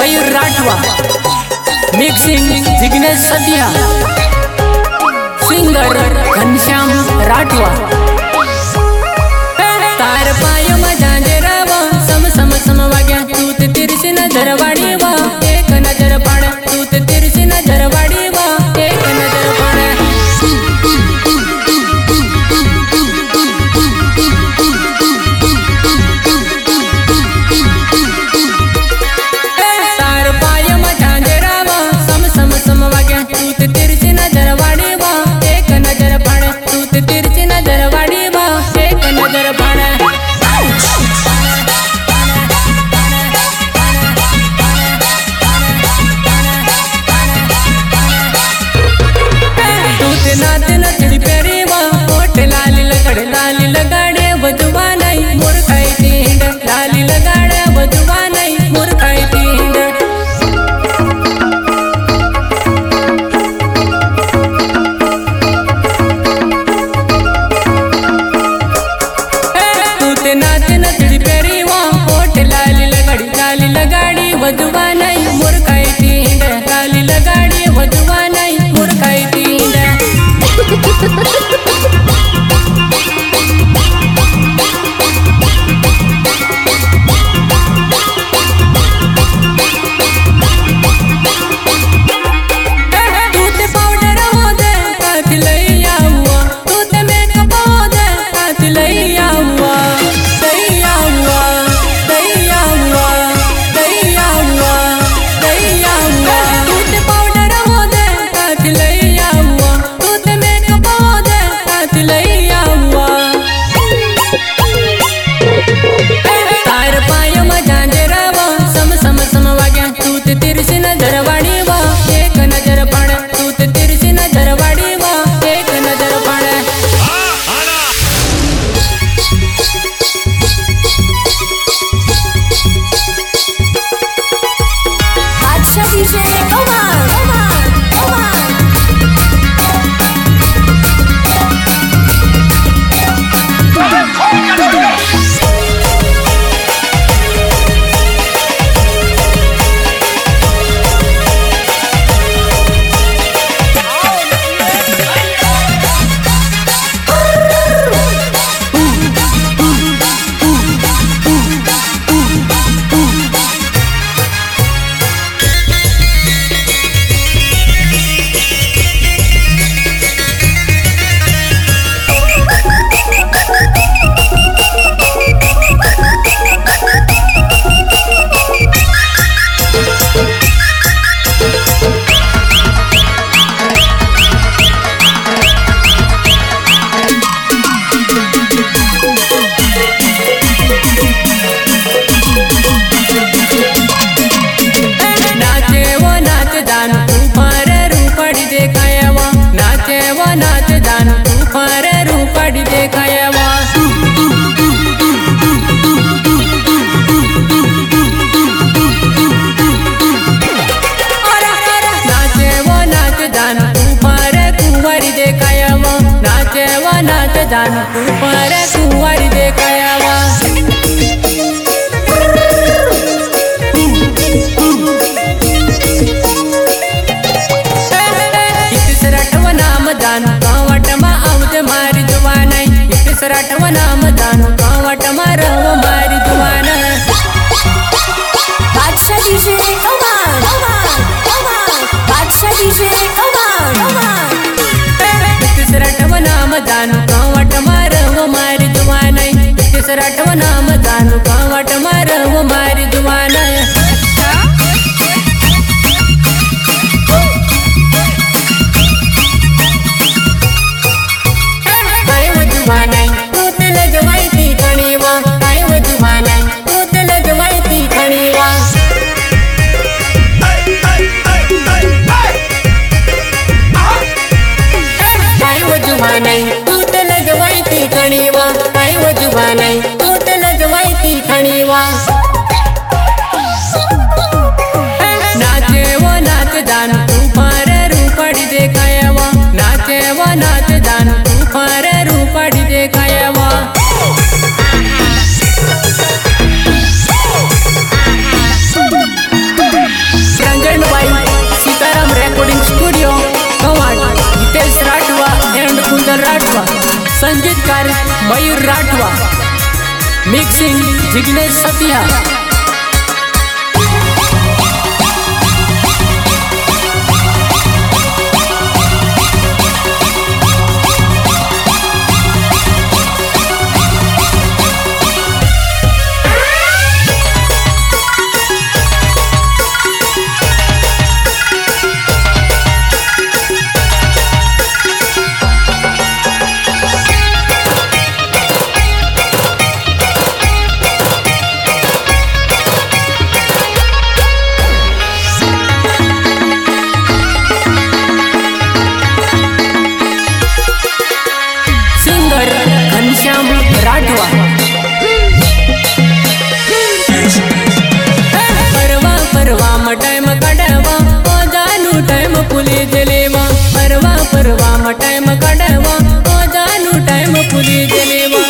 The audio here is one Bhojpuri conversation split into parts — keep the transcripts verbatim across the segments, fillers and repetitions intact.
मयूर राठवा, मिक्सिंग जिग्नेश सतिया, सिंगर घनश्याम राठवा। तार पाय मजा जरावा सम सम सम वाग्या तूत तिरशी नजर वाडीवा एक नजर पाड तूत तिरशी नजर वाडीवा एक नजर पाड। तार पाय मजा जरावा सम सम सम वाग्या तूत तिरशी नजर वाडीवा एक नजर पाड तूत तिरशी नजर वाडीवा एक नजर पाड। नाच नचड़ी पेरीवा ओठ लाली लगड़ लाली लगाड़े बजुवा नहीं मूर्खाई तींड लाली लगाड़े बजुवा नहीं मूर्खाई तींड। तूते नाच नचड़ी पेरीवा ओठ लाली लगड़ी लाली लगाड़ी बजुवा नहीं मूर्खाई तींड लाली लगाड़ी बजुवा नहीं मूर्खाई तींड। तिरशी नजर वाडीवा एक नजर पाड तूत तिरशी नजर वाडीवा एक नजर पाड। अच्छा डीजे कमान कमान कमान। नाच जान तू फार रूपड़ी देखायवा नाचे वो नाच जान तू फार कुंवारी देखायवा नाचे वो नाच जान तू फार कुंवारी देखायवा। जान कावट मा आवद मारी जुवान इतसराठव नाम जान कावट मारव मारी जुवान। बादशाह डीजे कमान कमान कमान बादशाह डीजे कमान कमान। इतसराठव नाम जान कावट मारव मारी जुवान इतसराठव नाम जान कावट मारव मारी जुवान। तूत लगवायती खणीवा काय वजुवा नाही तूत लगवायती खणीवा। संगीतकार मयूर राठवा, मिक्सिंग जिग्नेश सतिया। राठवा परवा परवा म टाइम काढवा ओ जानू टाइम पुली जलेवा परवा परवा म टाइम काढवा ओ जानू टाइम पुली जलेवा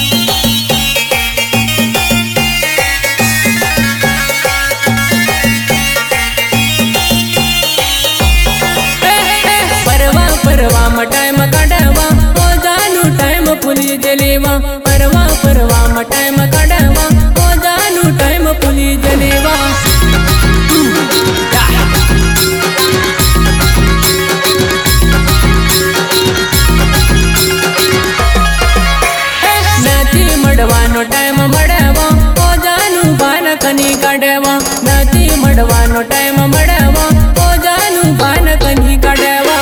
परवा परवा म टाइम काढवा ओ जानू टाइम पुली जलेवा परवा परवा म टाइम काढवा ओ जानू टाइम पुली जलेवा नदी मडवानो टाइम मडवा ओ जानू बान कनी काढवा नदी मडवानो टाइम मडवा ओ जानू बान कनी काढवा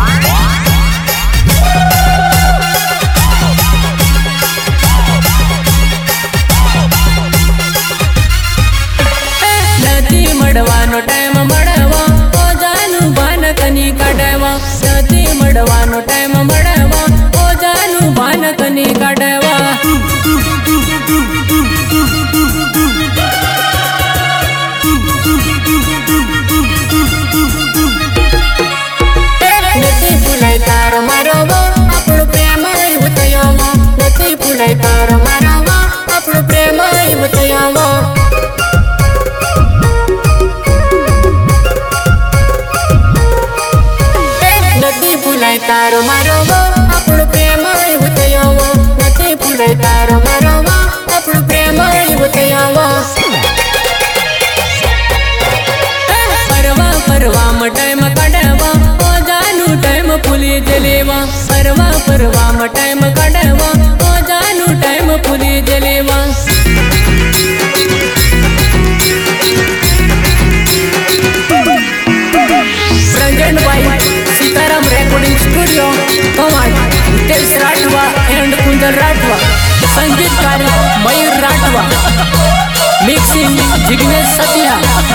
मडवानो टाइम मडवा ओ जानू बान कनी काढवा नदी मडवानो टाइम मडवा ओ जानू बान कनी काढवा नदी फुलाई तार मारवा आपणो प्रेम होतयावा नदी फुलाई तार मारवा आपणो प्रेम होतयावा तारो मारवा आपणो प्रेम होतयावा नदी फुलाई तारो मारवा आपणो प्रेम होतयावा परवा परवा म टाइम काढवा ओ जानू टाइम पुली जलेवा परवा परवा म टाइम काढवा ओ जानू टाइम पुली जलेवा present by Sitaram recording studio कवाड हितेश राठवा एंड कुंदन राठवा संगीतकार मयूर राठवा मिक्सिंग जिग्नेश सतिया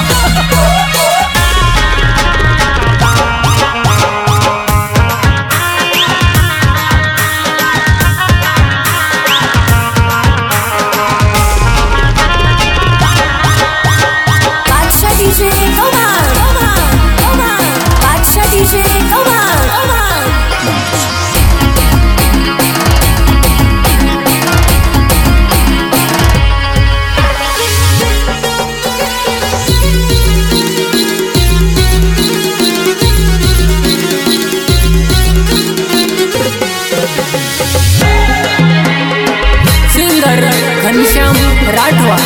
राठवा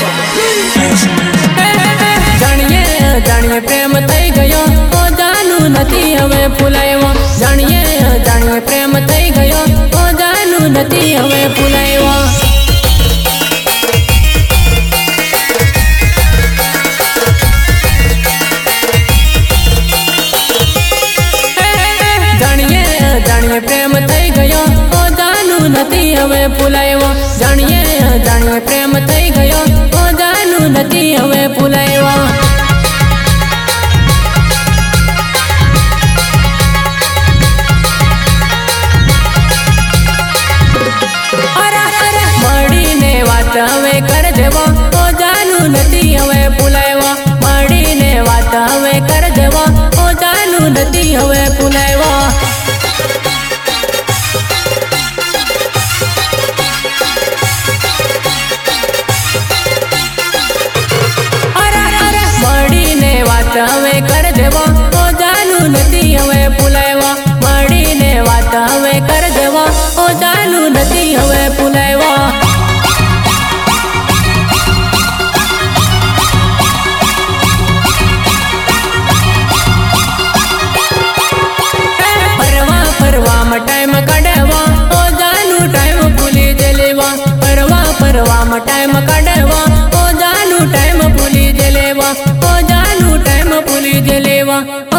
जानिए जानिए प्रेम थई गयो ओ जानू नदी हवे फुलायवा जानिए जानिए प्रेम थई गयो ओ जानू नदी हवे फुलायवा जानिए जानिए प्रेम थई गयो ओ जानू नदी हवे फुलायवा जानिए जानिए प्रेम थई गयो ओ जानू नदी हवे फुलायवा मड़ी ने वात हवे कर देवा ओ जानू नदी हवे फुलायवा मड़ी ने वात हवे कर देवा ओ जानू नदी हवे फुलायवा हवे कर देवा ओ जानू नदी हवे फुलायवा मड़ी ने वात हवे कर देवा ओ जानू नदी ઓ